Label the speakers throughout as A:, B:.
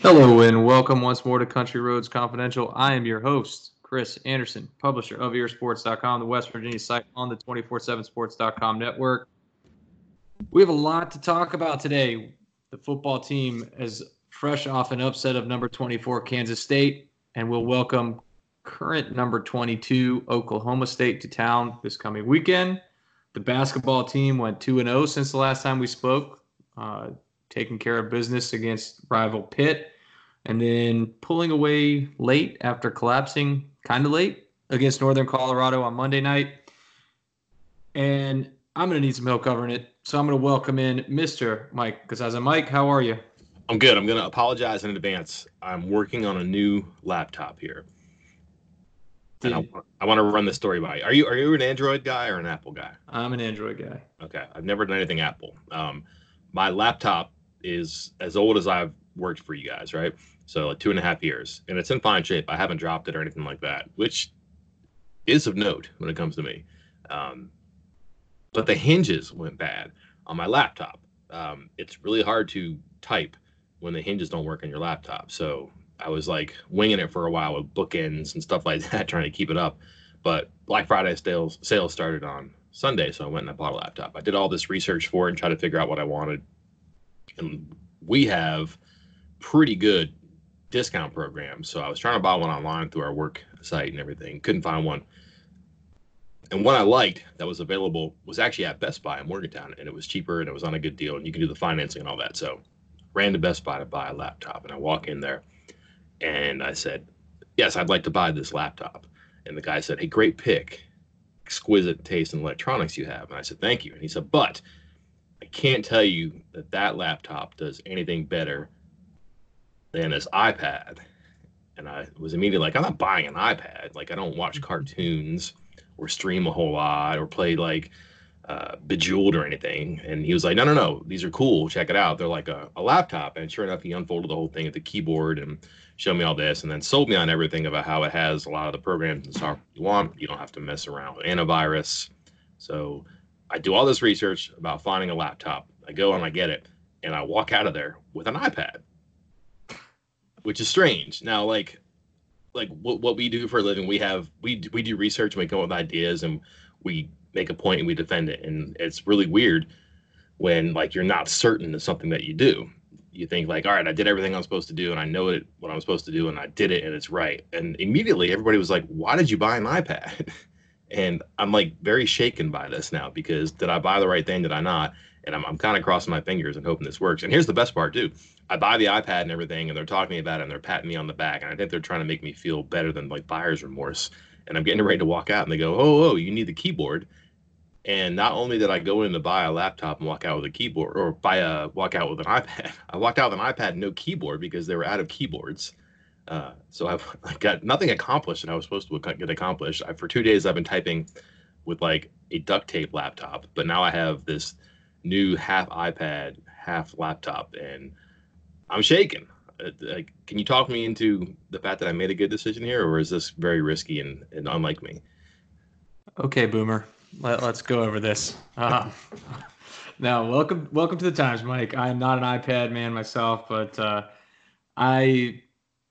A: Hello and welcome once more to Country Roads Confidential. I am your host, Chris Anderson, publisher of earsports.com, the West Virginia site on the 247sports.com network. We have a lot to talk about today. The football team is fresh off an upset of number 24 Kansas State, and we'll welcome current number 22 Oklahoma State to town this coming weekend. The basketball team went 2-0 since the last time we spoke, taking care of business against rival Pitt, and then pulling away late after collapsing kind of late against Northern Colorado on Monday night. And I'm going to need some help covering it, so I'm going to welcome in Mr. Mike Casazza. Mike, how are you?
B: I'm good. I'm going to apologize in advance. I'm working on a new laptop here. And I want to run the story by you. Are you an Android guy or an Apple guy?
A: I'm an Android guy.
B: Okay. I've never done anything Apple. My laptop is as old as I've worked for you guys, right? So like 2.5 years. And it's in fine shape. I haven't dropped it or anything like that, which is of note when it comes to me. But the hinges went bad on my laptop. It's really hard to type when the hinges don't work on your laptop. So I was like winging it for a while with bookends and stuff like that, trying to keep it up. But Black Friday sales started on Sunday, so I went and I bought a laptop. I did all this research for it and tried to figure out what I wanted. And we have pretty good discount programs. So I was trying to buy one online through our work site and everything. Couldn't find one. And what I liked that was available was actually at Best Buy in Morgantown, and it was cheaper and it was on a good deal, and you can do the financing and all that. So ran to Best Buy to buy a laptop, and I walk in there and I said, yes, I'd like to buy this laptop. And the guy said, hey, great pick, exquisite taste in electronics you have. And I said, thank you. And he said, but I can't tell you that laptop does anything better than this iPad. And I was immediately like, I'm not buying an iPad. Like, I don't watch cartoons or stream a whole lot or play like Bejeweled or anything. And he was like, no, these are cool, check it out. They're like a laptop. And sure enough, he unfolded the whole thing at the keyboard and showed me all this, and then sold me on everything about how it has a lot of the programs and software you want. You don't have to mess around with antivirus. So I do all this research about finding a laptop. I go and I get it, and I walk out of there with an iPad, which is strange. Now, like what we do for a living, we do research and we come up with ideas and we make a point and we defend it. And it's really weird when like you're not certain of something that you do. You think like, all right, I did everything I'm supposed to do and I know what I'm supposed to do and I did it and it's right. And immediately everybody was like, why did you buy an iPad? And I'm like very shaken by this now, because did I buy the right thing? Did I not? And I'm kind of crossing my fingers and hoping this works. And here's the best part too. I buy the iPad and everything, and they're talking about it and they're patting me on the back. And I think they're trying to make me feel better than like buyer's remorse. And I'm getting ready to walk out and they go, oh, you need the keyboard. And not only did I go in to buy a laptop and walk out with a keyboard, or walk out with an iPad, I walked out with an iPad and no keyboard because they were out of keyboards. So I got nothing accomplished that I was supposed to get accomplished. For 2 days, I've been typing with like a duct tape laptop, but now I have this new half iPad, half laptop, and I'm shaking. Can you talk me into the fact that I made a good decision here, or is this very risky and unlike me?
A: Okay, Boomer. Let's go over this. Now, welcome to the times, Mike. I am not an iPad man myself, but I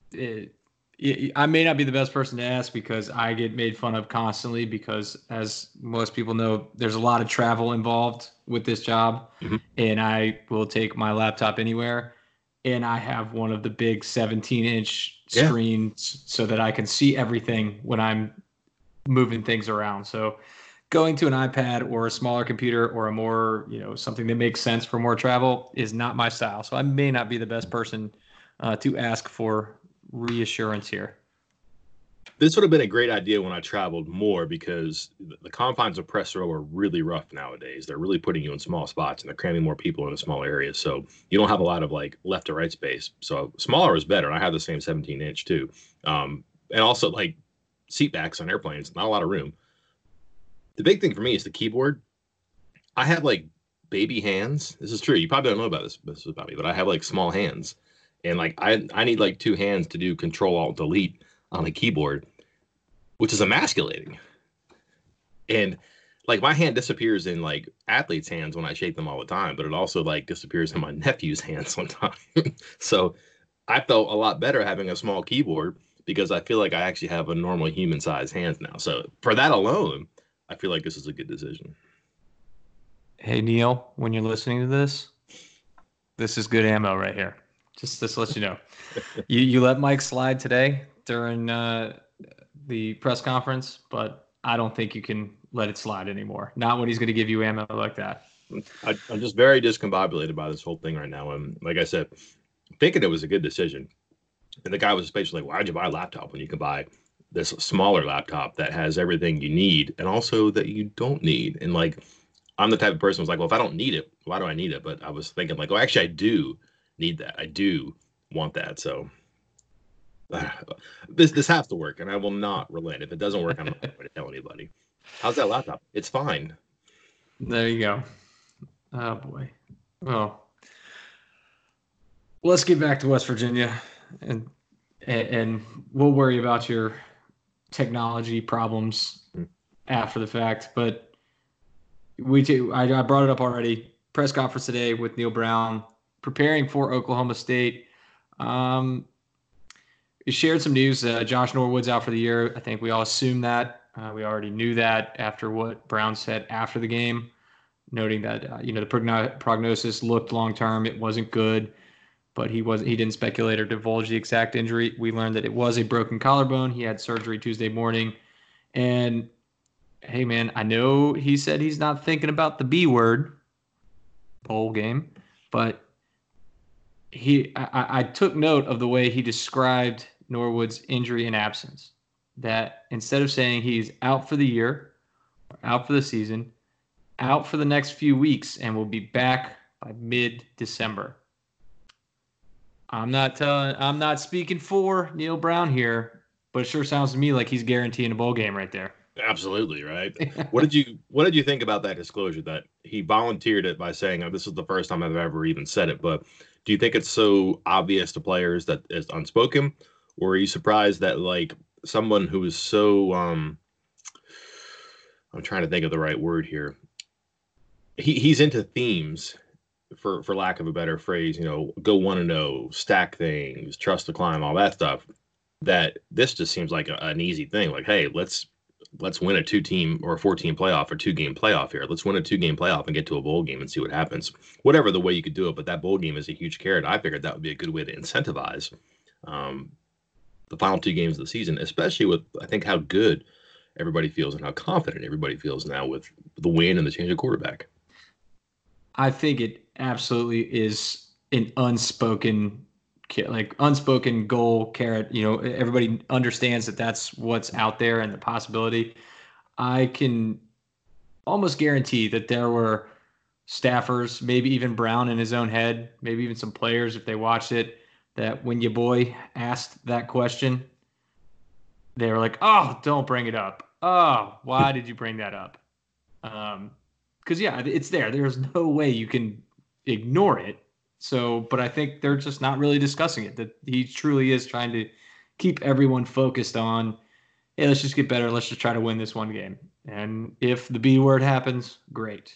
A: may not be the best person to ask because I get made fun of constantly because, as most people know, there's a lot of travel involved with this job, and I will take my laptop anywhere, and I have one of the big 17-inch screens so that I can see everything when I'm moving things around. So going to an iPad or a smaller computer or a more, something that makes sense for more travel is not my style. So I may not be the best person to ask for reassurance here.
B: This would have been a great idea when I traveled more, because the confines of press row are really rough nowadays. They're really putting you in small spots and they're cramming more people into small areas. So you don't have a lot of like left to right space. So smaller is better. And I have the same 17-inch too. And also like seat backs on airplanes, not a lot of room. The big thing for me is the keyboard. I have like baby hands. This is true. You probably don't know about this about me, but I have like small hands. And like I need like 2 hands to do Control-Alt-Delete on a keyboard, which is emasculating. And like my hand disappears in like athletes' hands when I shake them all the time, but it also like disappears in my nephew's hands sometimes. So I felt a lot better having a small keyboard because I feel like I actually have a normal human sized hands now. So for that alone, I feel like this is a good decision.
A: Hey, Neil, when you're listening to this is good ammo right here. Just to let you know. You let Mike slide today during the press conference, but I don't think you can let it slide anymore. Not when he's going to give you ammo like that.
B: I'm just very discombobulated by this whole thing right now. And like I said, thinking it was a good decision. And the guy was basically like, why'd you buy a laptop when you can buy this smaller laptop that has everything you need and also that you don't need? And like, I'm the type of person who's like, well, if I don't need it, why do I need it? But I was thinking like, oh, actually, I do need that. I do want that. So this has to work, and I will not relent. If it doesn't work, I'm not going to tell anybody. How's that laptop? It's fine.
A: There you go. Oh boy. Well, let's get back to West Virginia, and we'll worry about your technology problems after the fact. But I brought it up already. Press conference today with Neil Brown preparing for Oklahoma State. He shared some news. Josh Norwood's out for the year. I think we all assumed that. We already knew that after what Brown said after the game, noting that the prognosis looked long term. It wasn't good, but he didn't speculate or divulge the exact injury. We learned that it was a broken collarbone. He had surgery Tuesday morning, and hey man, I know he said he's not thinking about the B word, bowl game, but I took note of the way he described Norwood's injury and absence. That instead of saying he's out for the year, out for the season, out for the next few weeks, and will be back by mid-December. I'm not speaking for Neil Brown here, but it sure sounds to me like he's guaranteeing a bowl game right there.
B: Absolutely, right. What did you think about that disclosure that he volunteered it by saying, oh, this is the first time I've ever even said it, but do you think it's so obvious to players that it's unspoken, or are you surprised that like someone who is so I'm trying to think of the right word here. He's into themes, for lack of a better phrase, go 1-0, stack things, trust the climb, all that stuff. That this just seems like an easy thing. Like, hey, let's win a 2-team or a 14 playoff or 2-game playoff here. Let's win a 2-game playoff and get to a bowl game and see what happens. Whatever the way you could do it, but that bowl game is a huge carrot. I figured that would be a good way to incentivize the final 2 games of the season, especially with, I think, how good everybody feels and how confident everybody feels now with the win and the change of quarterback.
A: I think it absolutely is an unspoken goal carrot. Everybody understands that that's what's out there and the possibility. I can almost guarantee that there were staffers, maybe even Brown in his own head, maybe even some players, if they watched it, that when your boy asked that question, they were like, oh, don't bring it up. Oh, why did you bring that up? Because, yeah, it's there. There's no way you can ignore it. So, but I think they're just not really discussing it, that he truly is trying to keep everyone focused on, hey, let's just get better. Let's just try to win this one game. And if the B word happens, great.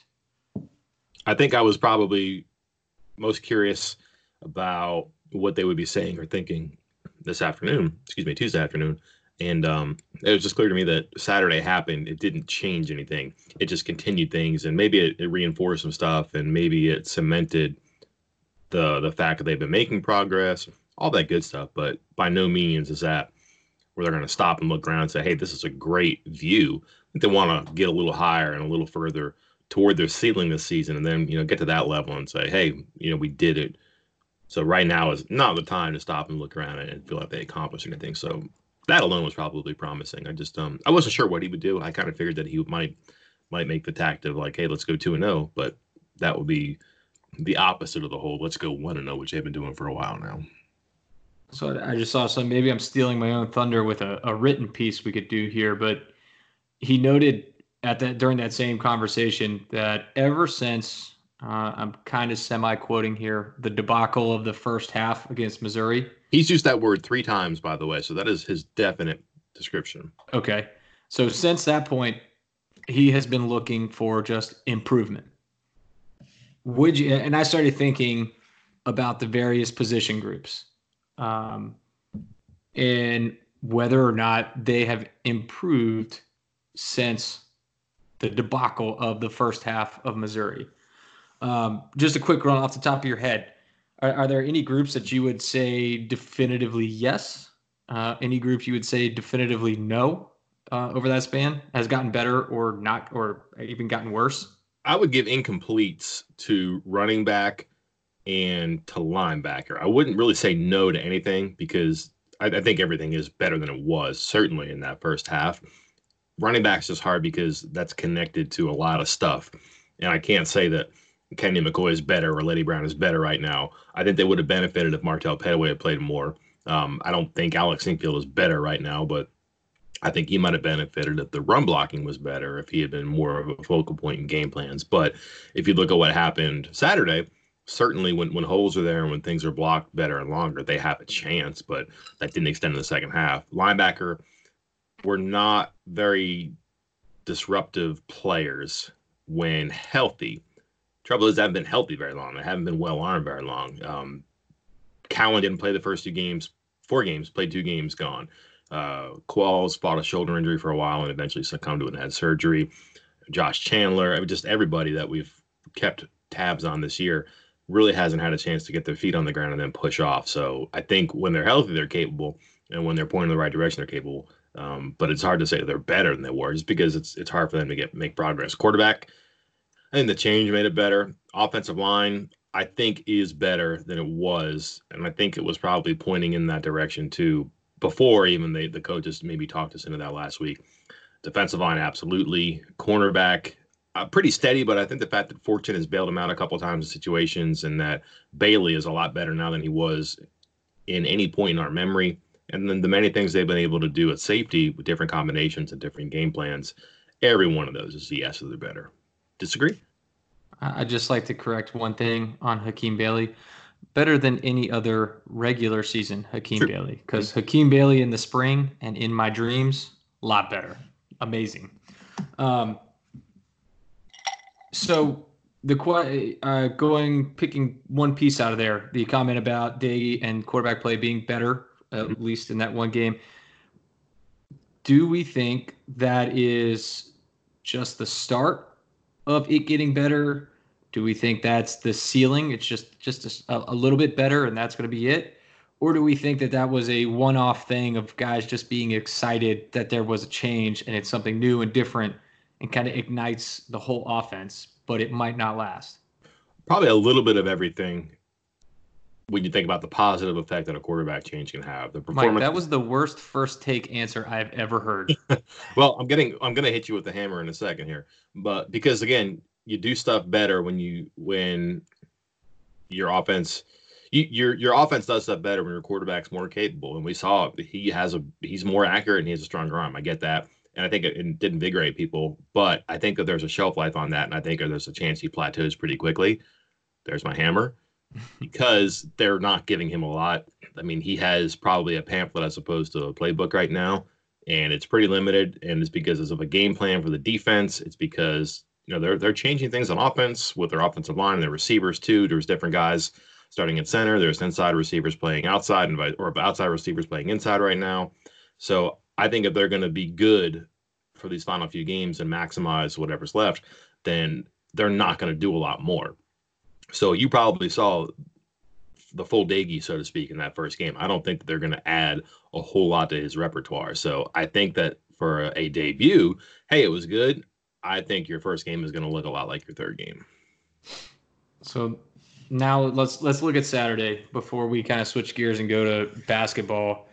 B: I think I was probably most curious about what they would be saying or thinking Tuesday afternoon. And it was just clear to me that Saturday happened. It didn't change anything. It just continued things, and maybe it reinforced some stuff, and maybe it cemented the fact that they've been making progress, all that good stuff. But by no means is that where they're going to stop and look around and say, hey, this is a great view. I think they want to get a little higher and a little further toward their ceiling this season, and then get to that level and say, hey, we did it. So right now is not the time to stop and look around and feel like they accomplished anything. So that alone was probably promising. I just I wasn't sure what he would do. I kind of figured that he might make the tact of like, hey, let's go 2-0, but that would be the opposite of the whole let's go 1-0, which they've been doing for a while now.
A: So I just saw some. Maybe I'm stealing my own thunder with a written piece we could do here, but he noted during that same conversation that ever since I'm kind of semi-quoting here, the debacle of the first half against Missouri.
B: He's used that word 3 times, by the way, so that is his definite description.
A: Okay. So since that point, he has been looking for just improvement. And I started thinking about the various position groups. and whether or not they have improved since the debacle of the first half of Missouri. Just a quick run off the top of your head. Are there any groups that you would say definitively yes? Any groups you would say definitively no over that span? Has gotten better or not, or even gotten worse?
B: I would give incompletes to running back and to linebacker. I wouldn't really say no to anything because I think everything is better than it was, certainly in that first half. Running back's just hard because that's connected to a lot of stuff. And I can't say that Kenny McCoy is better or Letty Brown is better right now. I think they would have benefited if Martell Pettaway had played more. I don't think Alex Sinkfield is better right now, but I think he might have benefited if the run blocking was better, if he had been more of a focal point in game plans. But if you look at what happened Saturday, certainly when holes are there and when things are blocked better and longer, they have a chance, but that didn't extend in the second half. Linebacker were not very disruptive players when healthy. Trouble is, they haven't been healthy very long. They haven't been well armed very long. Cowan didn't play the first 2 games, 4 games, played 2 games, gone. Qualls fought a shoulder injury for a while and eventually succumbed to it and had surgery. Josh Chandler, just everybody that we've kept tabs on this year really hasn't had a chance to get their feet on the ground and then push off. So I think when they're healthy, they're capable, and when they're pointing in the right direction, they're capable. But it's hard to say that they're better than they were just because it's hard for them to make progress. Quarterback, I think the change made it better. Offensive line, I think, is better than it was, and I think it was probably pointing in that direction too before even the coaches maybe talked us into that last week. Defensive line, absolutely. Cornerback, pretty steady, but I think the fact that Fortune has bailed him out a couple of times in situations and that Bailey is a lot better now than he was in any point in our memory. And then the many things they've been able to do at safety with different combinations and different game plans, every one of those is yes, they're better. Disagree?
A: I'd just like to correct one thing on Hakeem Bailey. Better than any other regular season Hakeem Bailey, because Hakeem Bailey in the spring and in my dreams, a lot better. Amazing. So picking one piece out of there, the comment about Day and quarterback play being better, at least in that one game. Do we think that is just the start of it getting better? Do we think that's the ceiling? It's just a little bit better and that's going to be it? Or do we think that that was a one-off thing of guys just being excited that there was a change and it's something new and different and kind of ignites the whole offense, but it might not last?
B: Probably a little bit of everything when you think about the positive effect that a quarterback change can have. The performance.
A: Mike, that was the worst first take answer I've ever heard.
B: Well, I'm going to hit you with the hammer in a second here, but because again, you do stuff better when your offense, your offense does stuff better when your quarterback's more capable. And we saw he's more accurate and he has a stronger arm. I get that. And I think it did invigorate people, but I think that there's a shelf life on that. And I think there's a chance he plateaus pretty quickly. There's my hammer. Because they're not giving him a lot. I mean, he has probably a pamphlet as opposed to a playbook right now, and it's pretty limited. And it's because of a game plan for the defense. It's because they're changing things on offense with their offensive line and their receivers too. There's different guys starting at center. There's inside receivers playing outside, or outside receivers playing inside right now. So I think if they're going to be good for these final few games and maximize whatever's left, then they're not going to do a lot more. So you probably saw the full Daggy, so to speak, in that first game. I don't think that they're going to add a whole lot to his repertoire. So I think that for a debut, hey, it was good. I think your first game is going to look a lot like your third game.
A: So now let's look at Saturday before we kind of switch gears and go to basketball.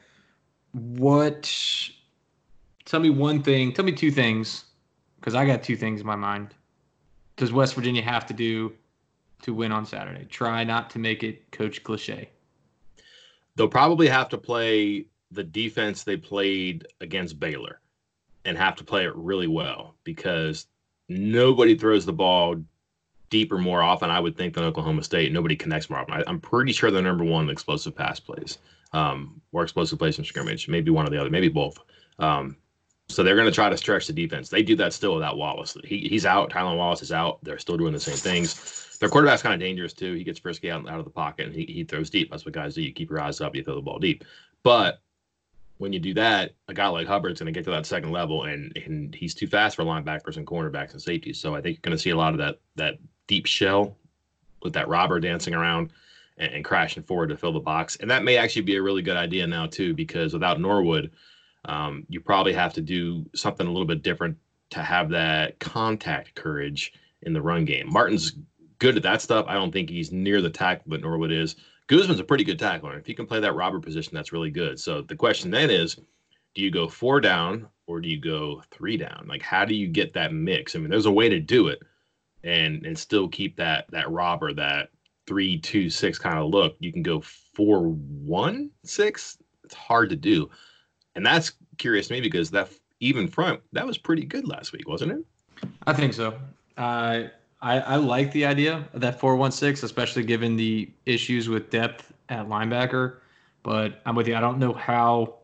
A: Tell me 2 things, because I got 2 things in my mind. Does West Virginia have to do to win on Saturday? Try not to make it Coach Cliche.
B: They'll probably have to play the defense they played against Baylor and have to play it really well because nobody throws the ball deeper more often, I would think, than Oklahoma State. Nobody connects more often. I'm pretty sure they're number 1 in explosive pass plays or explosive plays in scrimmage. Maybe one or the other, maybe both. So they're going to try to stretch the defense. They do that still without Wallace. He's out. Tylan Wallace is out. They're still doing the same things. Their quarterback's kind of dangerous too. He gets frisky out of the pocket and he throws deep. That's what guys do. You keep your eyes up, you throw the ball deep. But when you do that, a guy like Hubbard's going to get to that second level, and he's too fast for linebackers and cornerbacks and safeties. So I think you're going to see a lot of that deep shell with that robber dancing around and crashing forward to fill the box. And that may actually be a really good idea now too, because without Norwood, you probably have to do something a little bit different to have that contact courage in the run game. Martin's good at that stuff. I don't think he's near the tackle that Norwood is. Guzman's a pretty good tackler. If he can play that robber position, that's really good. So the question then is, do you go 4 down or do you go 3 down? Like, how do you get that mix? I mean, there's a way to do it and still keep that robber, that 3-2-6 kind of look. You can go 4-1-6. It's hard to do. And that's curious to me because that even front, that was pretty good last week, wasn't it?
A: I think so. I like the idea of that 4-1-6, especially given the issues with depth at linebacker. But I'm with you. I don't know how.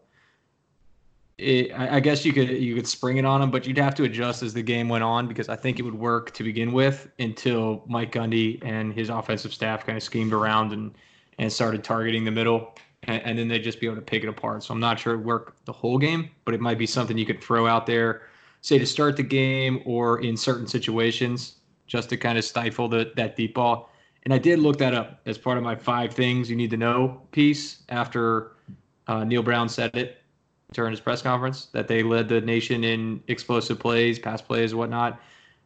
A: I guess you could spring it on him, but you'd have to adjust as the game went on because I think it would work to begin with until Mike Gundy and his offensive staff kind of schemed around and started targeting the middle, and then they'd just be able to pick it apart. So I'm not sure it'd work the whole game, but it might be something you could throw out there, say to start the game or in certain situations, just to kind of stifle that deep ball. And I did look that up as part of my 5 things you need to know piece after Neil Brown said it during his press conference, that they led the nation in explosive plays, pass plays, whatnot.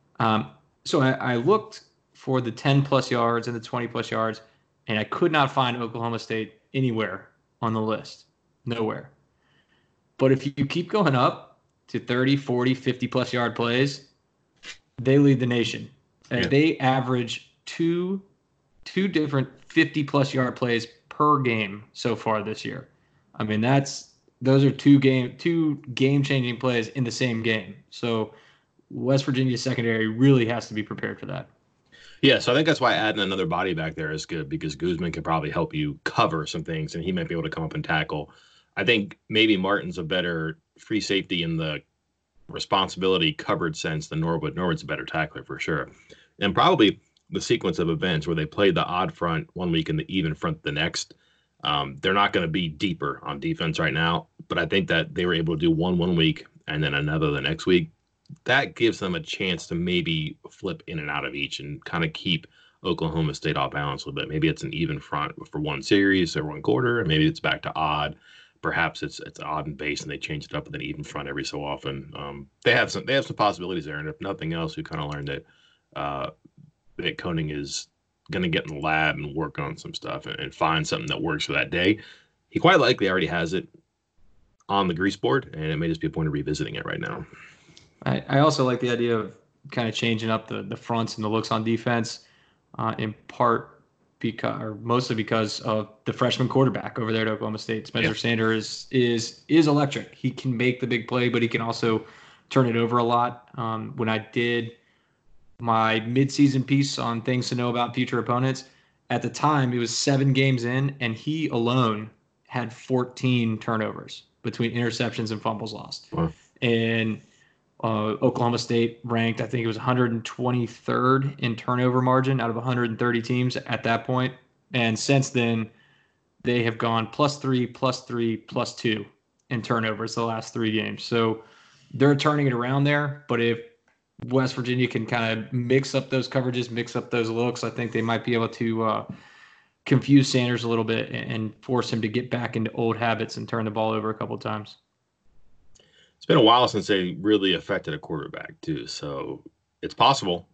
A: So I looked for the 10-plus yards and the 20-plus yards, and I could not find Oklahoma State anywhere on the list. Nowhere. But if you keep going up to 30, 40, 50-plus yard plays, they lead the nation. And they average two different 50-plus yard plays per game so far this year. I mean, those are two game-changing plays in the same game. So West Virginia's secondary really has to be prepared for that.
B: Yeah, so I think that's why adding another body back there is good because Guzman could probably help you cover some things, and he might be able to come up and tackle. I think maybe Martin's a better free safety in the responsibility covered sense than Norwood. Norwood's a better tackler for sure. And probably the sequence of events where they played the odd front one week and the even front the next, they're not going to be deeper on defense right now. But I think that they were able to do one week and then another the next week. That gives them a chance to maybe flip in and out of each and kind of keep Oklahoma State off balance a little bit. Maybe it's an even front for one series or one quarter, and maybe it's back to odd. Perhaps it's odd and base, and they change it up with an even front every so often. They have some possibilities there, and if nothing else, we kind of learned that Nick Koenig is going to get in the lab and work on some stuff and find something that works for that day. He quite likely already has it on the grease board, and it may just be a point of revisiting it right now.
A: I also like the idea of kind of changing up the fronts and the looks on defense, in part because, or mostly because of the freshman quarterback over there at Oklahoma State. Spencer Sanders is electric. He can make the big play, but he can also turn it over a lot. When I did my midseason piece on things to know about future opponents, at the time it was 7 games in, and he alone had 14 turnovers between interceptions and fumbles lost.
B: Wow.
A: And Oklahoma State ranked, I think it was 123rd in turnover margin out of 130 teams at that point. And since then, they have gone +3, +3, +2 in turnovers the last 3 games. So they're turning it around there. But if West Virginia can kind of mix up those coverages, mix up those looks, I think they might be able to confuse Sanders a little bit and force him to get back into old habits and turn the ball over a couple of times.
B: It's been a while since they really affected a quarterback too, so it's possible.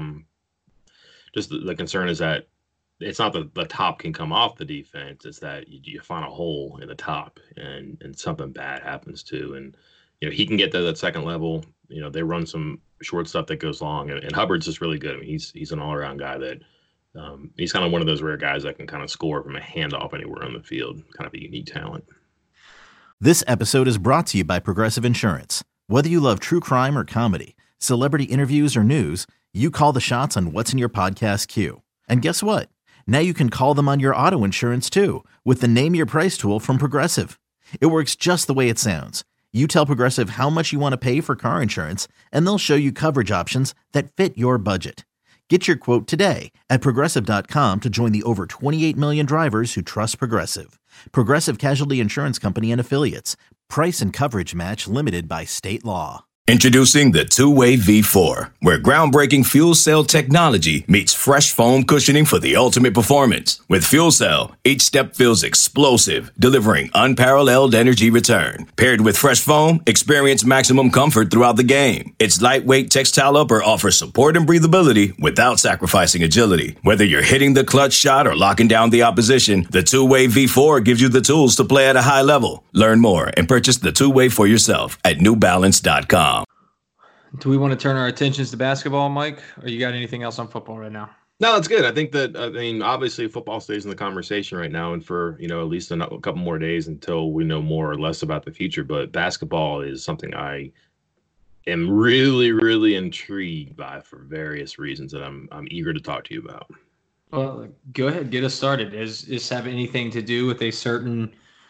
B: Just the concern is that it's not that the top can come off the defense; it's that you find a hole in the top, and something bad happens too. And he can get to that second level. They run some short stuff that goes long, and Hubbard's just really good. I mean, he's an all-around guy that he's kind of one of those rare guys that can kind of score from a handoff anywhere on the field. Kind of a unique talent.
C: This episode is brought to you by Progressive Insurance. Whether you love true crime or comedy, celebrity interviews or news, you call the shots on what's in your podcast queue. And guess what? Now you can call them on your auto insurance too with the Name Your Price tool from Progressive. It works just the way it sounds. You tell Progressive how much you want to pay for car insurance, and they'll show you coverage options that fit your budget. Get your quote today at Progressive.com to join the over 28 million drivers who trust Progressive. Progressive Casualty Insurance Company and Affiliates. Price and coverage match limited by state law.
D: Introducing the Two-Way V4, where groundbreaking fuel cell technology meets fresh foam cushioning for the ultimate performance. With fuel cell, each step feels explosive, delivering unparalleled energy return. Paired with fresh foam, experience maximum comfort throughout the game. Its lightweight textile upper offers support and breathability without sacrificing agility. Whether you're hitting the clutch shot or locking down the opposition, the Two-Way V4 gives you the tools to play at a high level. Learn more and purchase the Two-Way for yourself at newbalance.com.
A: Do we want to turn our attentions to basketball, Mike? Or you got anything else on football right now?
B: No, that's good. I think that, obviously football stays in the conversation right now and for, at least a couple more days until we know more or less about the future. But basketball is something I am really, really intrigued by for various reasons that I'm eager to talk to you about.
A: Well, go ahead. Get us started. Does this have anything to do with a certain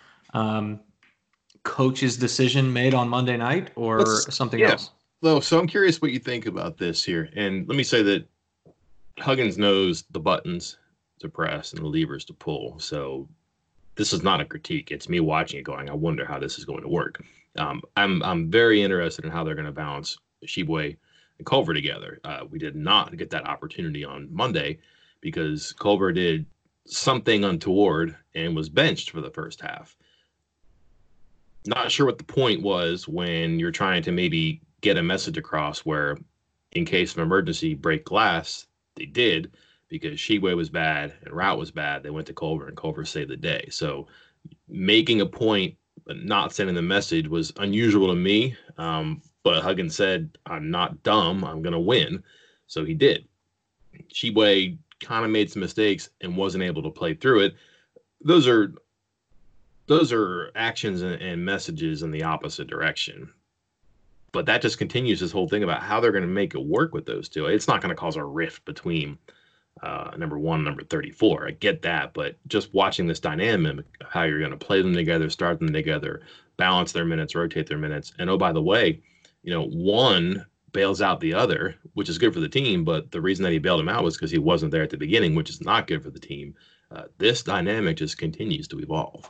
A: coach's decision made on Monday night or something else?
B: So I'm curious what you think about this here. And let me say that Huggins knows the buttons to press and the levers to pull. So this is not a critique. It's me watching it going, I wonder how this is going to work. I'm very interested in how they're going to balance Tshiebwe and Culver together. We did not get that opportunity on Monday because Culver did something untoward and was benched for the first half. Not sure what the point was when you're trying to maybe get a message across where, in case of emergency, break glass. They did because Tshiebwe was bad and Route was bad. They went to Culver and Culver saved the day. So making a point but not sending the message was unusual to me. But Huggins said, I'm not dumb. I'm going to win. So he did. Tshiebwe kind of made some mistakes and wasn't able to play through it. Those are actions and messages in the opposite direction. But that just continues this whole thing about how they're going to make it work with those two. It's not going to cause a rift between number 1 and number 34. I get that. But just watching this dynamic, how you're going to play them together, start them together, balance their minutes, rotate their minutes. And, oh, by the way, one bails out the other, which is good for the team. But the reason that he bailed him out was because he wasn't there at the beginning, which is not good for the team. This dynamic just continues to evolve.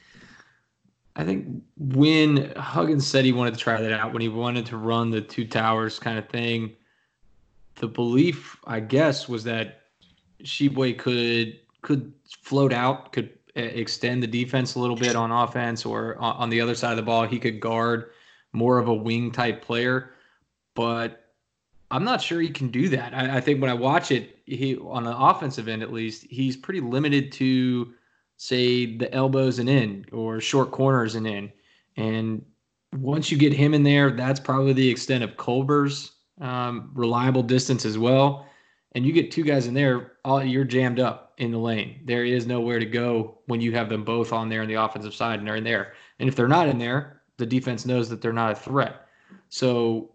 A: I think when Huggins said he wanted to try that out, when he wanted to run the two towers kind of thing, the belief, I guess, was that Tshiebwe could float out, could extend the defense a little bit on offense, or on the other side of the ball, he could guard more of a wing type player. But I'm not sure he can do that. I think when I watch it, he on the offensive end at least, he's pretty limited to, say, the elbows and in, or short corners and in. And once you get him in there, that's probably the extent of Culver's reliable distance as well. And you get two guys in there, you're jammed up in the lane. There is nowhere to go when you have them both on there on the offensive side and they're in there. And if they're not in there, the defense knows that they're not a threat. So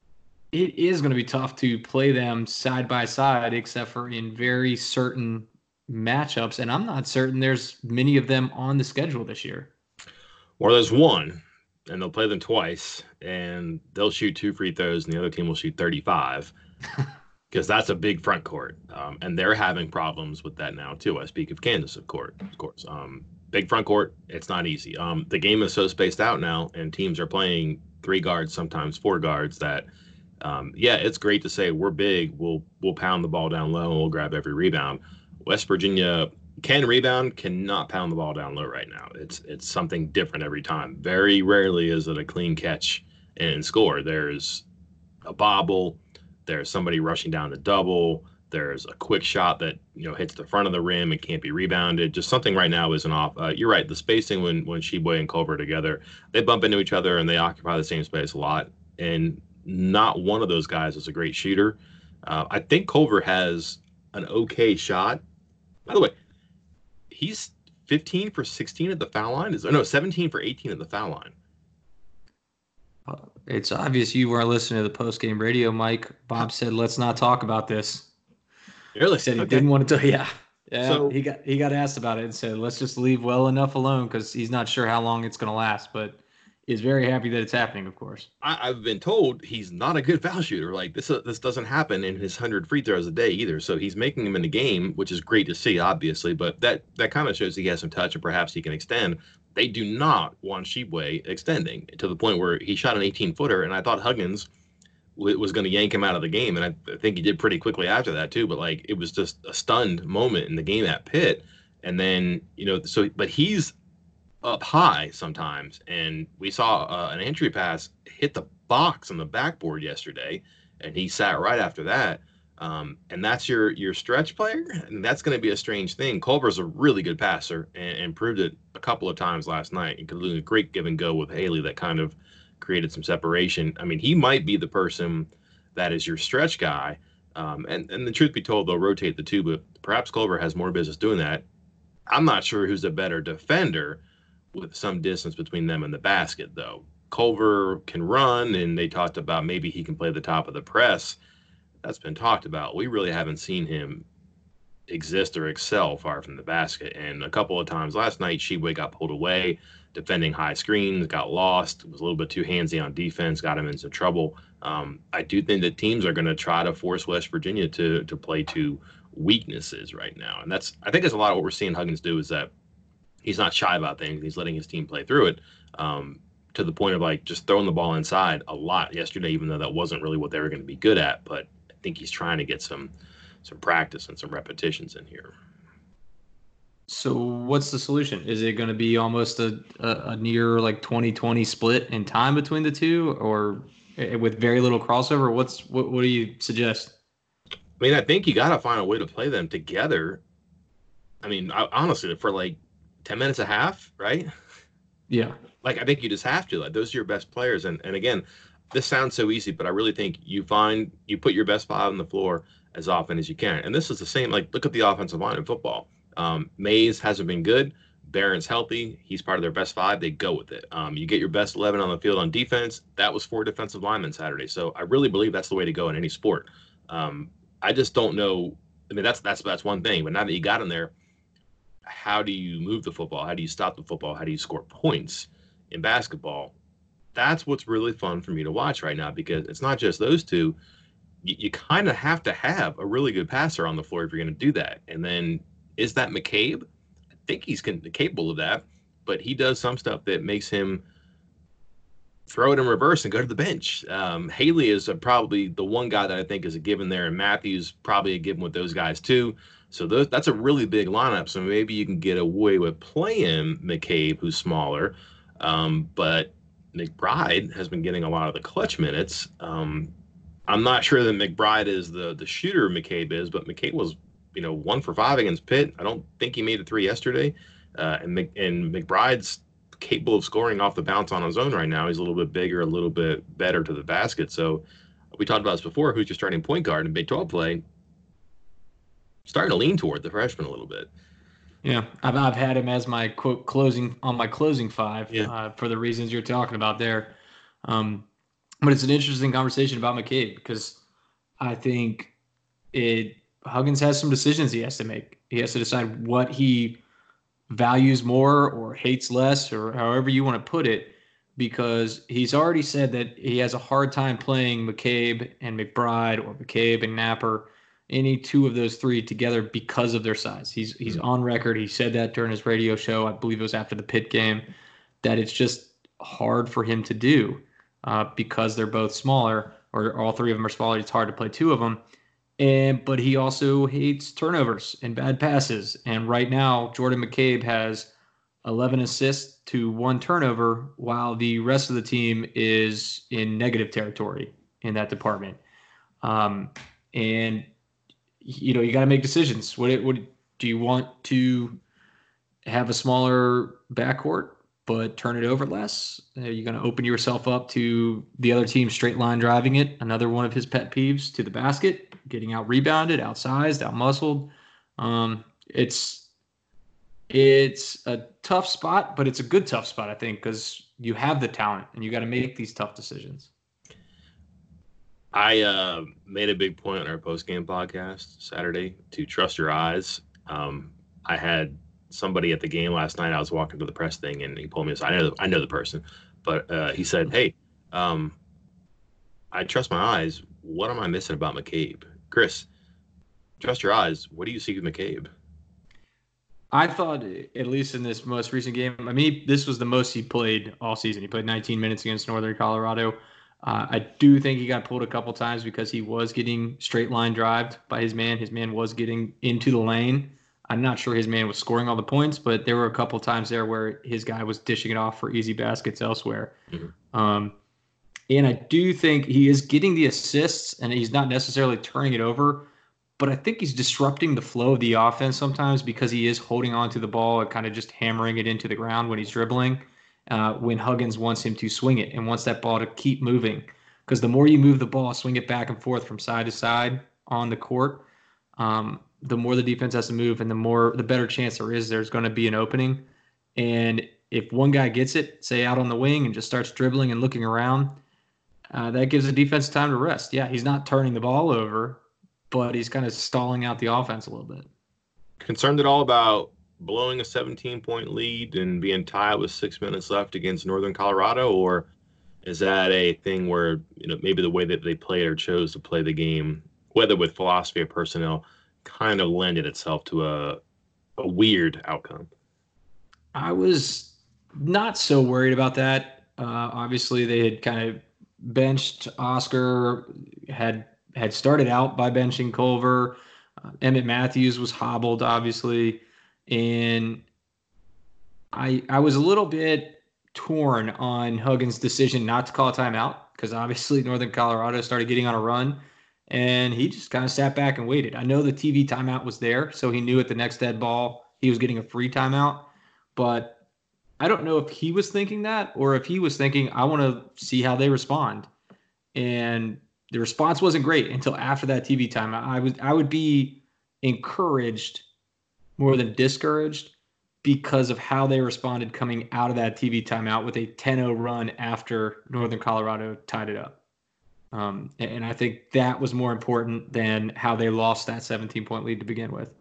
A: it is going to be tough to play them side by side, except for in very certain matchups, and I'm not certain there's many of them on the schedule this year.
B: Well, there's one, and they'll play them twice, and they'll shoot 2 free throws, and the other team will shoot 35, because that's a big front court, and they're having problems with that now too. I speak of Kansas, of course. Big front court, it's not easy. The game is so spaced out now, and teams are playing 3 guards, sometimes 4 guards. That, it's great to say we're big, we'll pound the ball down low, and we'll grab every rebound. West Virginia can rebound, cannot pound the ball down low right now. It's something different every time. Very rarely is it a clean catch and score. There's a bobble. There's somebody rushing down the double. There's a quick shot that hits the front of the rim and can't be rebounded. Just something right now isn't off. You're right. The spacing when Tshiebwe and Culver are together, they bump into each other and they occupy the same space a lot. And not one of those guys is a great shooter. I think Culver has an okay shot. By the way, he's 15 for 16 at the foul line. 17 for 18 at the foul line.
A: It's obvious you weren't listening to the post-game radio, Mike. Bob said, let's not talk about this.
B: Really?
A: He said he didn't want to tell you. Yeah. So, he got asked about it and said, let's just leave well enough alone because he's not sure how long it's going to last. But is very happy that it's happening, of course.
B: I've been told he's not a good foul shooter. Like this doesn't happen in his 100 free throws a day either. So he's making them in the game, which is great to see, obviously. But that kind of shows he has some touch and perhaps he can extend. They do not want Tshiebwe extending to the point where he shot an 18-footer, and I thought Huggins was going to yank him out of the game, and I think he did pretty quickly after that too. But like it was just a stunned moment in the game at Pitt, and then but he's up high sometimes, and we saw an entry pass hit the box on the backboard yesterday, and he sat right after that. And that's your stretch player, and that's going to be a strange thing. Culver's a really good passer and proved it a couple of times last night, including a great give and go with Haley that kind of created some separation. I mean, he might be the person that is your stretch guy. And the truth be told, they'll rotate the two, but perhaps Culver has more business doing that. I'm not sure who's a better defender with some distance between them and the basket, though. Culver can run, and they talked about maybe he can play the top of the press. That's been talked about. We really haven't seen him exist or excel far from the basket. And a couple of times last night, Tshiebwe got pulled away, defending high screens, got lost, was a little bit too handsy on defense, got him into trouble. I do think that teams are going to try to force West Virginia to play to weaknesses right now. And I think that's a lot of what we're seeing Huggins do, is that he's not shy about things. He's letting his team play through it, to the point of like just throwing the ball inside a lot yesterday, even though that wasn't really what they were going to be good at. But I think he's trying to get some practice and some repetitions in here.
A: So what's the solution? Is it going to be almost a near like 20-20 split in time between the two, or with very little crossover? What do you suggest?
B: I mean, I think you got to find a way to play them together. I mean, honestly, for like 10 minutes a half, right?
A: Yeah.
B: Like, I think you just have to. Like, those are your best players. And again, this sounds so easy, but I really think you put your best five on the floor as often as you can. And this is the same, like, look at the offensive line in football. Mays hasn't been good. Barron's healthy. He's part of their best five. They go with it. You get your best 11 on the field on defense. That was 4 defensive linemen Saturday. So I really believe that's the way to go in any sport. I just don't know. I mean, that's one thing. But now that you got in there, how do you move the football? How do you stop the football? How do you score points in basketball? That's what's really fun for me to watch right now, because it's not just those two. You kind of have to have a really good passer on the floor if you're going to do that. And then, is that McCabe? I think he's capable of that, but he does some stuff that makes him throw it in reverse and go to the bench. Haley is probably the one guy that I think is a given there, and Matthews probably a given with those guys too. So that's a really big lineup. So maybe you can get away with playing McCabe, who's smaller, but McBride has been getting a lot of the clutch minutes. I'm not sure that McBride is the shooter McCabe is, but McCabe was 1 for 5 against Pitt. I don't think he made a 3 yesterday. And McBride's capable of scoring off the bounce on his own right now. He's a little bit bigger, a little bit better to the basket. So we talked about this before. Who's your starting point guard in Big 12 play? Starting to lean toward the freshman a little bit.
A: Yeah, I've had him as my quote closing five, for the reasons you're talking about there. But it's an interesting conversation about McCabe, because I think Huggins has some decisions he has to make. He has to decide what he values more or hates less, or however you want to put it, because he's already said that he has a hard time playing McCabe and McBride, or McCabe and Napper, any two of those three together, because of their size. He's on record. He said that during his radio show, I believe it was after the Pitt game, that it's just hard for him to do because they're both smaller, or all three of them are smaller. It's hard to play two of them. But he also hates turnovers and bad passes. And right now, Jordan McCabe has 11 assists to 1 turnover, while the rest of the team is in negative territory in that department. And you got to make decisions. What do you want to have a smaller backcourt, but turn it over less? Are you going to open yourself up to the other team straight line driving it? Another one of his pet peeves, to the basket, getting out rebounded, outsized, out muscled. It's a tough spot, but it's a good tough spot, I think, because you have the talent and you got to make these tough decisions.
B: I made a big point on our post-game podcast Saturday to trust your eyes. I had somebody at the game last night. I was walking to the press thing, and he pulled me aside. I know the person, but he said, "Hey, I trust my eyes. What am I missing about McCabe? Chris, trust your eyes. What do you see with McCabe?"
A: I thought, at least in this most recent game, I mean, this was the most he played all season. He played 19 minutes against Northern Colorado. I do think he got pulled a couple times because he was getting straight line drived by his man. His man was getting into the lane. I'm not sure his man was scoring all the points, but there were a couple times there where his guy was dishing it off for easy baskets elsewhere. Mm-hmm. And I do think he is getting the assists, and he's not necessarily turning it over. But I think he's disrupting the flow of the offense sometimes because he is holding on to the ball and kind of just hammering it into the ground when he's dribbling, when Huggins wants him to swing it and wants that ball to keep moving. Because the more you move the ball, swing it back and forth from side to side on the court, the more the defense has to move and the better chance there's going to be an opening. And if one guy gets it, say out on the wing, and just starts dribbling and looking around, that gives the defense time to rest. Yeah, he's not turning the ball over, but he's kind of stalling out the offense a little bit.
B: Concerned at all about blowing a 17-point lead and being tied with 6 minutes left against Northern Colorado, or is that a thing where, maybe the way that they played or chose to play the game, whether with philosophy or personnel, kind of lended itself to a weird outcome?
A: I was not so worried about that. Obviously, they had kind of benched Oscar, had started out by benching Culver. Emmett Matthews was hobbled, obviously. And I was a little bit torn on Huggins' decision not to call a timeout because obviously Northern Colorado started getting on a run, and he just kind of sat back and waited. I know the TV timeout was there, so he knew at the next dead ball he was getting a free timeout. But I don't know if he was thinking that or if he was thinking, I want to see how they respond. And the response wasn't great until after that TV time. I would be encouraged more than discouraged because of how they responded coming out of that TV timeout with a 10-0 run after Northern Colorado tied it up. And I think that was more important than how they lost that 17-point lead to begin with.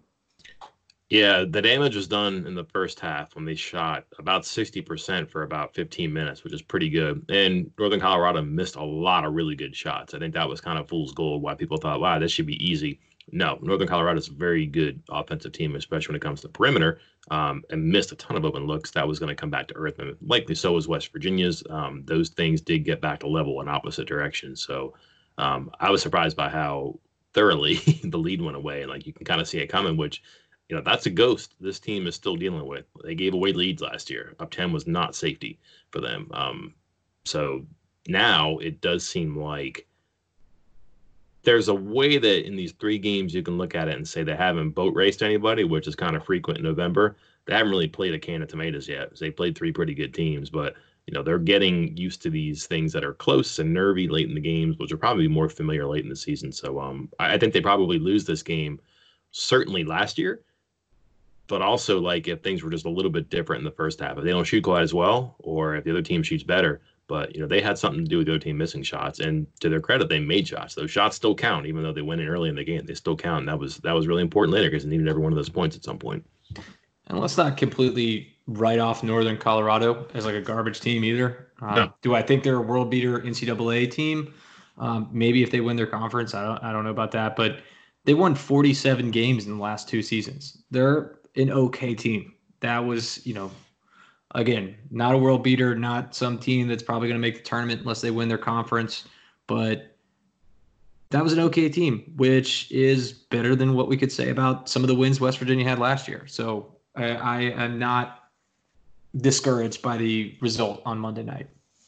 B: Yeah, the damage was done in the first half when they shot about 60% for about 15 minutes, which is pretty good. And Northern Colorado missed a lot of really good shots. I think that was kind of fool's gold, why people thought, wow, this should be easy. No, Northern Colorado is a very good offensive team, especially when it comes to perimeter, and missed a ton of open looks. That was going to come back to earth, and likely so was West Virginia's. Those things did get back to level in opposite directions. So I was surprised by how thoroughly the lead went away. And you can kind of see it coming, which – that's a ghost this team is still dealing with. They gave away leads last year. Up 10 was not safety for them. So now it does seem like there's a way that in these 3 games you can look at it and say they haven't boat raced anybody, which is kind of frequent in November. They haven't really played a can of tomatoes yet. They played 3 pretty good teams, but they're getting used to these things that are close and nervy late in the games, which are probably more familiar late in the season. So I think they probably lose this game certainly last year. But also, if things were just a little bit different in the first half, if they don't shoot quite as well, or if the other team shoots better, but they had something to do with the other team missing shots. And to their credit, they made shots. Those shots still count, even though they went in early in the game. They still count, and that was really important later because they needed every one of those points at some point.
A: And let's not completely write off Northern Colorado as a garbage team either.
B: No.
A: Do I think they're a world beater NCAA team? Maybe if they win their conference, I don't know about that, but they won 47 games in the last 2 seasons. They're an okay team. That was, again, not a world beater, not some team that's probably going to make the tournament unless they win their conference, but that was an okay team, which is better than what we could say about some of the wins West Virginia had last year. So I am not discouraged by the result on Monday night.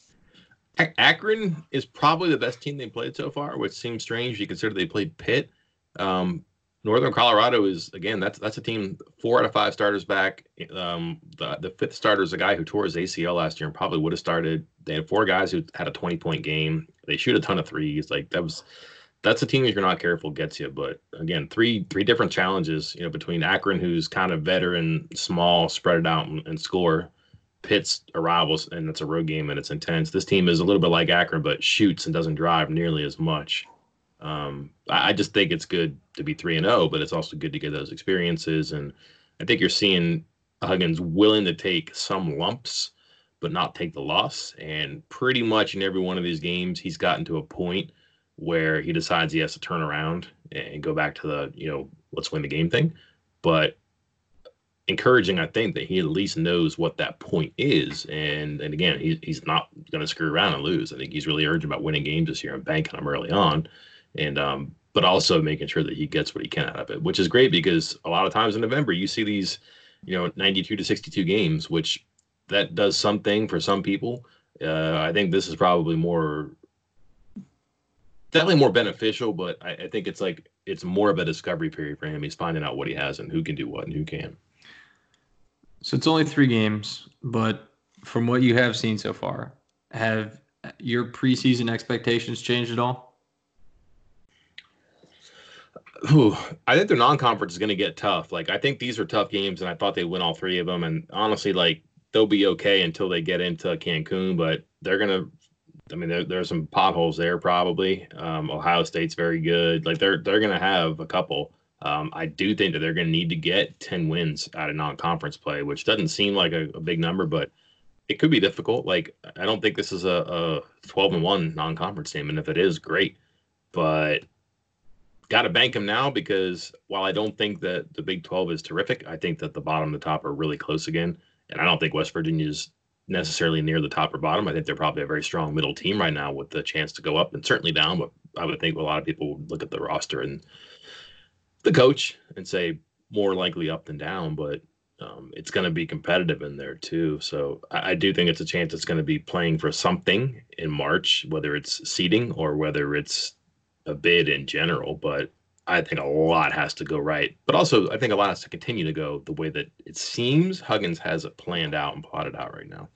B: Akron is probably the best team they played so far, which seems strange. You consider they played Pitt. Northern Colorado is, again, that's a team 4 out of 5 starters back. The 5th starter is a guy who tore his ACL last year and probably would have started. They had 4 guys who had a 20-point game. They shoot a ton of threes. That's a team if you're not careful gets you. But again, three different challenges, between Akron, who's kind of veteran, small, spread it out and score. Pitt's arrivals, and it's a road game and it's intense. This team is a little bit like Akron, but shoots and doesn't drive nearly as much. I just think it's good to be 3-0, but it's also good to get those experiences. And I think you're seeing Huggins willing to take some lumps, but not take the loss. And pretty much in every one of these games, he's gotten to a point where he decides he has to turn around and go back to the, let's win the game thing. But encouraging, I think, that he at least knows what that point is. And again, he's not going to screw around and lose. I think he's really urgent about winning games this year and banking them early on. And, but also making sure that he gets what he can out of it, which is great because a lot of times in November, you see these, 92 to 62 games, which that does something for some people. I think this is probably definitely more beneficial, but I think it's more of a discovery period for him. He's finding out what he has and who can do what and who can.
A: So it's only 3 games, but from what you have seen so far, have your preseason expectations changed at all?
B: I think their non-conference is going to get tough. I think these are tough games, and I thought they'd win all 3 of them. And honestly, they'll be okay until they get into Cancun, but they're going to. I mean, there's some potholes there probably. Ohio State's very good. They're going to have a couple. I do think that they're going to need to get 10 wins out of non-conference play, which doesn't seem like a big number, but it could be difficult. I don't think this is a 12-1 non-conference team, and if it is, great. But got to bank them now because while I don't think that the Big 12 is terrific, I think that the bottom and the top are really close again, and I don't think West Virginia's necessarily near the top or bottom. I think they're probably a very strong middle team right now with the chance to go up and certainly down. But I would think a lot of people would look at the roster and the coach and say more likely up than down, but it's going to be competitive in there too. So I do think it's a chance it's going to be playing for something in March, whether it's seeding or whether it's a bid in general. But I think a lot has to go right. But also, I think a lot has to continue to go the way that it seems Huggins has it planned out and plotted out right now.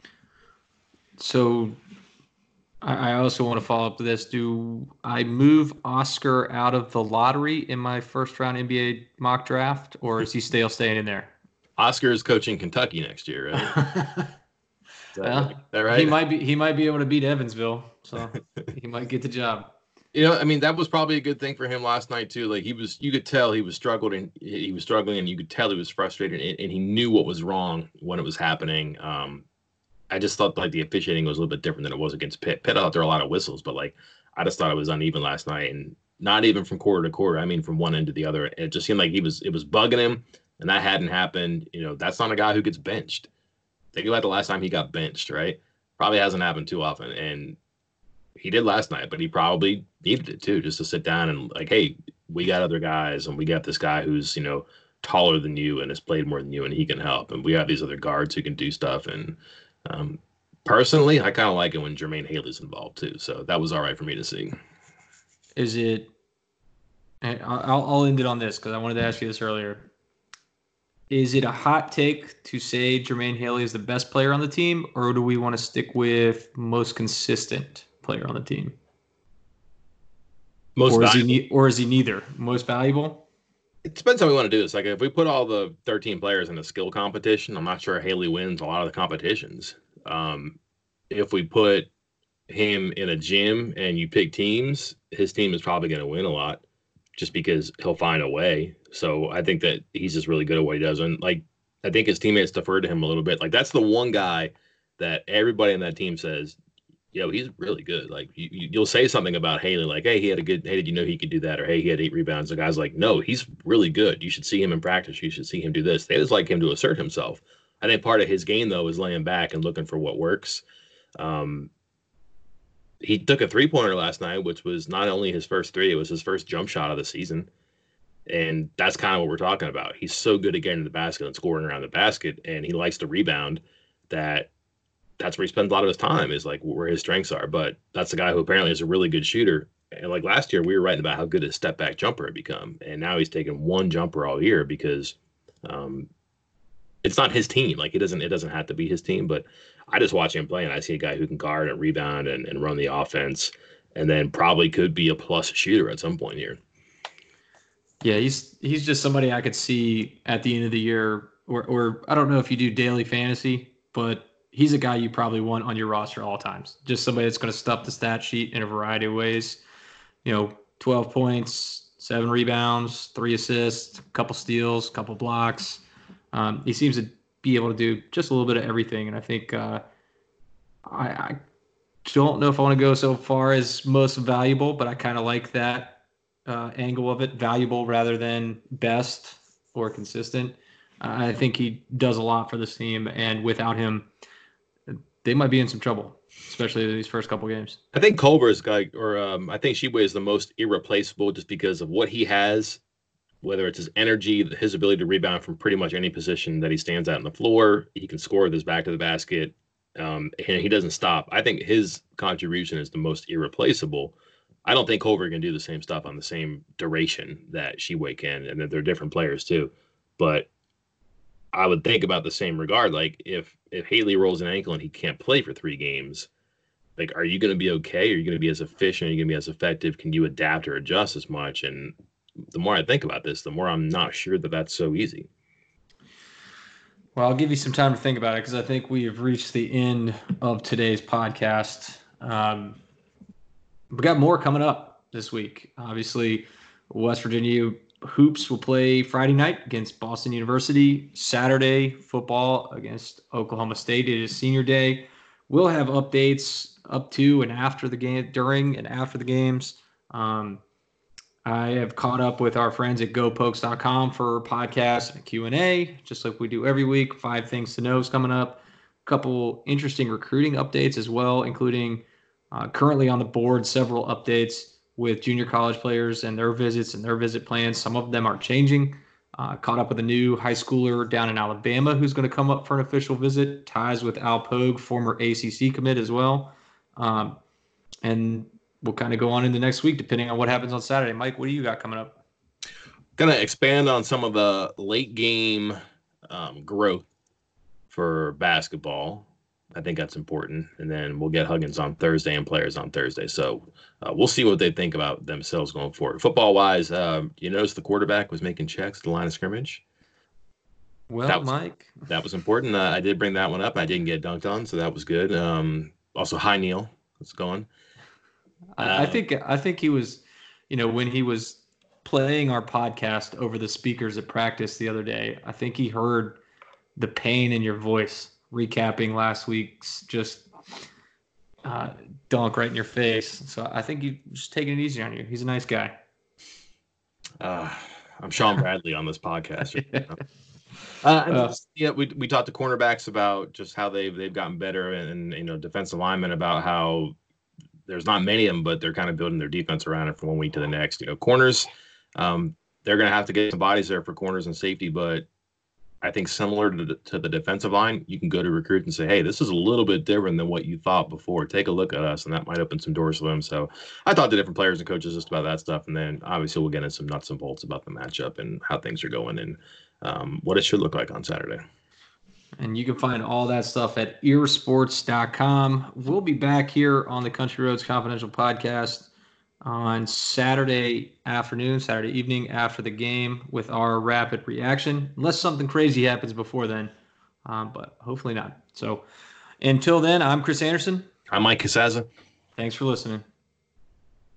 A: So I also want to follow up to this. Do I move Oscar out of the lottery in my first round NBA mock draft, or is he still staying in there?
B: Oscar is coaching Kentucky next year, right? Is that right?
A: He might be able to beat Evansville, so he might get the job.
B: I mean, that was probably a good thing for him last night too. You could tell he was struggling, and you could tell he was frustrated, and he knew what was wrong when it was happening. I just thought the officiating was a little bit different than it was against Pitt. Pitt, I thought there were a lot of whistles, but I just thought it was uneven last night, and not even from quarter to quarter. I mean, from one end to the other. It just seemed like it was bugging him, and that hadn't happened. That's not a guy who gets benched. Think about the last time he got benched, right? Probably hasn't happened too often, and he did last night, but he probably needed it too, just to sit down and hey, we got other guys, and we got this guy who's taller than you and has played more than you, and he can help, and we have these other guards who can do stuff. And personally, I kind of like it when Jermaine Haley's involved too, so that was all right for me to see.
A: Is it? I'll end it on this because I wanted to ask you this earlier. Is it a hot take to say Jermaine Haley is the best player on the team, or do we want to stick with most consistent player on the team? Or is he neither? Most valuable?
B: It depends how we want to do this. If we put all the 13 players in a skill competition, I'm not sure Haley wins a lot of the competitions. If we put him in a gym and you pick teams, his team is probably going to win a lot just because he'll find a way. So I think that he's just really good at what he does. And I think his teammates defer to him a little bit. That's the one guy that everybody on that team says, he's really good. You'll say something about Haley, hey, he had a good, hey, did you know he could do that? Or, hey, he had 8 rebounds. The guy's like, no, he's really good. You should see him in practice. You should see him do this. They just like him to assert himself. I think part of his game, though, is laying back and looking for what works. He took a 3-pointer last night, which was not only his first 3, it was his first jump shot of the season. And that's kind of what we're talking about. He's so good at getting to the basket and scoring around the basket, and he likes to rebound. That's where he spends a lot of his time, is where his strengths are. But that's a guy who apparently is a really good shooter. And last year, we were writing about how good his step back jumper had become. And now he's taken 1 jumper all year because it's not his team. It doesn't have to be his team. But I just watch him play, and I see a guy who can guard and rebound and run the offense, and then probably could be a plus shooter at some point here.
A: Yeah, he's just somebody I could see at the end of the year, or I don't know if you do daily fantasy, but he's a guy you probably want on your roster all times. Just somebody that's going to stuff the stat sheet in a variety of ways. 12 points, 7 rebounds, 3 assists, a couple steals, a couple blocks. He seems to be able to do just a little bit of everything, and I think I don't know if I want to go so far as most valuable, but I kind of like that angle of it, valuable rather than best or consistent. I think he does a lot for this team, and without him, they might be in some trouble, especially in these first couple games.
B: I think Culver's I think Sheboy is the most irreplaceable just because of what he has, whether it's his energy, his ability to rebound from pretty much any position that he stands out on the floor. He can score with his back to the basket. And he doesn't stop. I think his contribution is the most irreplaceable. I don't think Culver can do the same stuff on the same duration that Sheboy can, and that they're different players too. But I would think about the same regard. Like if Haley rolls an ankle and he can't play for 3 games, like, are you going to be okay? Are you going to be as efficient? Are you going to be as effective? Can you adapt or adjust as much? And the more I think about this, the more I'm not sure that that's so easy.
A: Well, I'll give you some time to think about it because I think we have reached the end of today's podcast. We got more coming up this week. Obviously, West Virginia hoops will play Friday night against Boston University. Saturday, football against Oklahoma State. It is senior day. We'll have updates up to and after the game, during and after the games. I have caught up with our friends at GoPokes.com for podcasts and a Q&A, just like we do every week. 5 things to know is coming up. A couple interesting recruiting updates as well, including currently on the board, several updates with junior college players and their visits and their visit plans. Some of them are changing. Caught up with a new high schooler down in Alabama who's going to come up for an official visit. Ties with Al Pogue, former ACC commit as well. And we'll kind of go on into next week, depending on what happens on Saturday. Mike, what do you got coming up?
B: Going to expand on some of the late game growth for basketball. I think that's important. And then we'll get Huggins on Thursday and players on Thursday. So we'll see what they think about themselves going forward. Football-wise, you notice the quarterback was making checks at the line of scrimmage?
A: Well, Mike.
B: That was important. I did bring that one up. I didn't get dunked on, so that was good. Also, hi, Neil. How's it going?
A: I think he was, when he was playing our podcast over the speakers at practice the other day, I think he heard the pain in your voice recapping last week's just dunk right in your face. So I think you just taking it easy on you. He's a nice guy.
B: I'm Sean Bradley on this podcast. We talked to cornerbacks about just how they've gotten better, and defensive linemen about how there's not many of them, but they're kind of building their defense around it from one week to the next. Corners, they're going to have to get some bodies there for corners and safety, but I think similar to the defensive line, you can go to recruits and say, hey, this is a little bit different than what you thought before. Take a look at us, and that might open some doors for them. So I talked to different players and coaches just about that stuff, and then obviously we'll get into some nuts and bolts about the matchup and how things are going and what it should look like on Saturday.
A: And you can find all that stuff at earsports.com. We'll be back here on the Country Roads Confidential podcast on Saturday evening after the game with our rapid reaction, unless something crazy happens before then, but hopefully not. So until then, I'm Chris Anderson.
B: I'm Mike Casaza.
A: Thanks for listening.